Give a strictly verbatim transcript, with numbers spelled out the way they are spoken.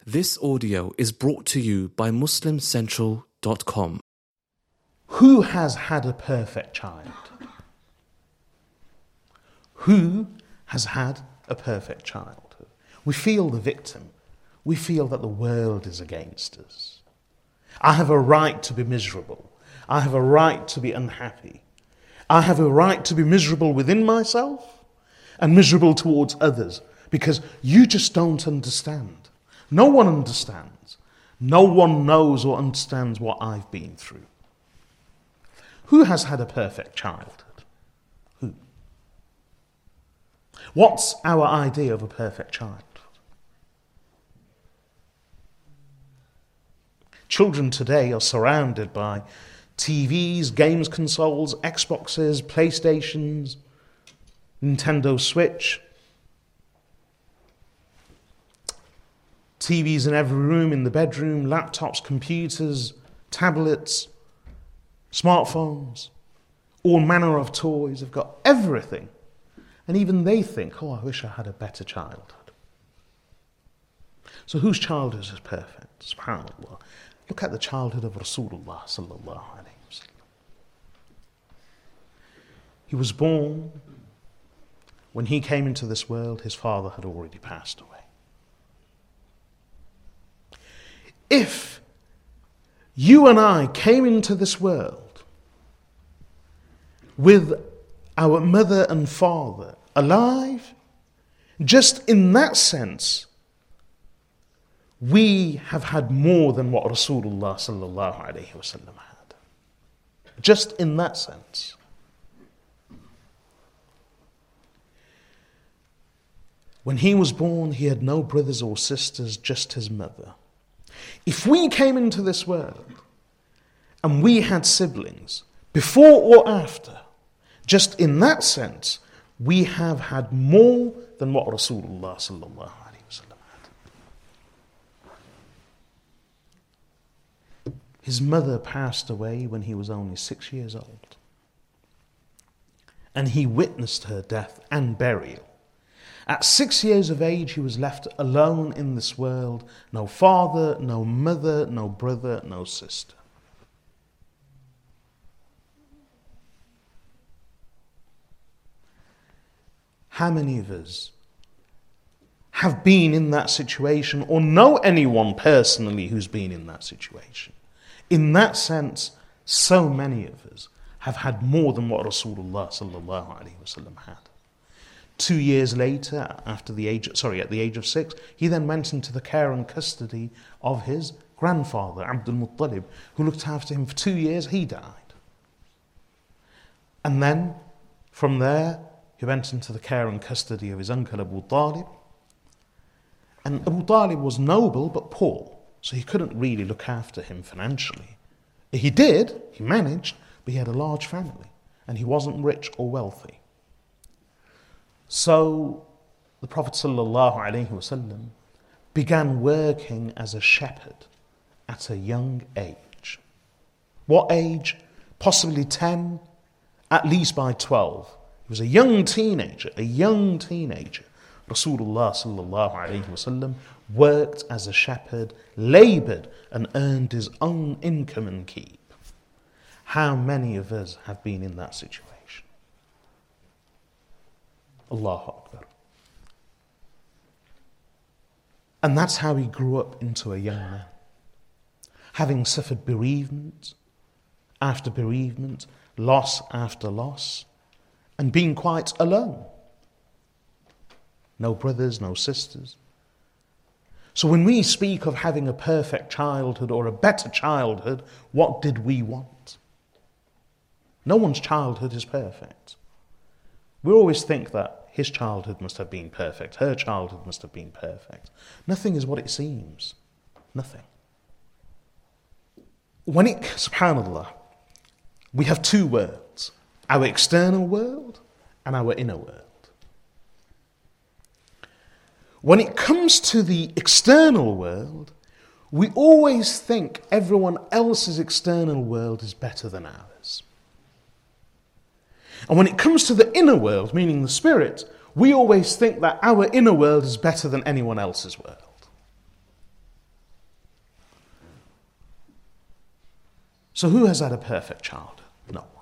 This audio is brought to you by muslim central dot com. Who has had a perfect child? Who has had a perfect childhood? We feel the victim. We feel that the world is against us. I have a right to be miserable. I have a right to be unhappy. I have a right to be miserable within myself and miserable towards others because you just don't understand. No one understands. No one knows or understands what I've been through. Who has had a perfect childhood? Who? What's our idea of a perfect child? Children today are surrounded by T Vs, games consoles, Xboxes, PlayStations, Nintendo Switch, T Vs in every room, in the bedroom, laptops, computers, tablets, smartphones, all manner of toys. They've got everything. And even they think, oh, I wish I had a better childhood. So whose childhood is perfect? SubhanAllah. Look at the childhood of Rasulullah sallallahu alayhi wa sallam. He was born. When he came into this world, his father had already passed away. If you and I came into this world with our mother and father alive, just in that sense, we have had more than what Rasulullah sallallahu alayhi wa sallam had. Just in that sense. When he was born, he had no brothers or sisters, just his mother. If we came into this world and we had siblings, before or after, just in that sense, we have had more than what Rasulullah sallallahu alayhi wa sallam had. His mother passed away when he was only six years old. And he witnessed her death and burial. At six years of age, he was left alone in this world. No father, no mother, no brother, no sister. How many of us have been in that situation or know anyone personally who's been in that situation? In that sense, so many of us have had more than what Rasulullah sallallahu alaihi wasallam had. Two years later, after the age, sorry, at the age of six, he then went into the care and custody of his grandfather, Abdul Muttalib, who looked after him for two years. He died. And then, from there, he went into the care and custody of his uncle, Abu Talib. And Abu Talib was noble but poor, so he couldn't really look after him financially. He did, he managed, but he had a large family, and he wasn't rich or wealthy. So the Prophet ﷺ began working as a shepherd at a young age. What age? Possibly ten, at least by twelve. He was a young teenager, a young teenager. Rasulullah ﷺ worked as a shepherd, laboured and earned his own income and keep. How many of us have been in that situation? Allahu Akbar. And that's how he grew up into a young man. Having suffered bereavement after bereavement, loss after loss, and being quite alone. No brothers, no sisters. So when we speak of having a perfect childhood or a better childhood, what did we want? No one's childhood is perfect. We always think that his childhood must have been perfect, her childhood must have been perfect. Nothing is what it seems. Nothing. When it, subhanAllah, we have two worlds, our external world and our inner world. When it comes to the external world, we always think everyone else's external world is better than ours. And when it comes to the inner world, meaning the spirit, we always think that our inner world is better than anyone else's world. So who has had a perfect child? No.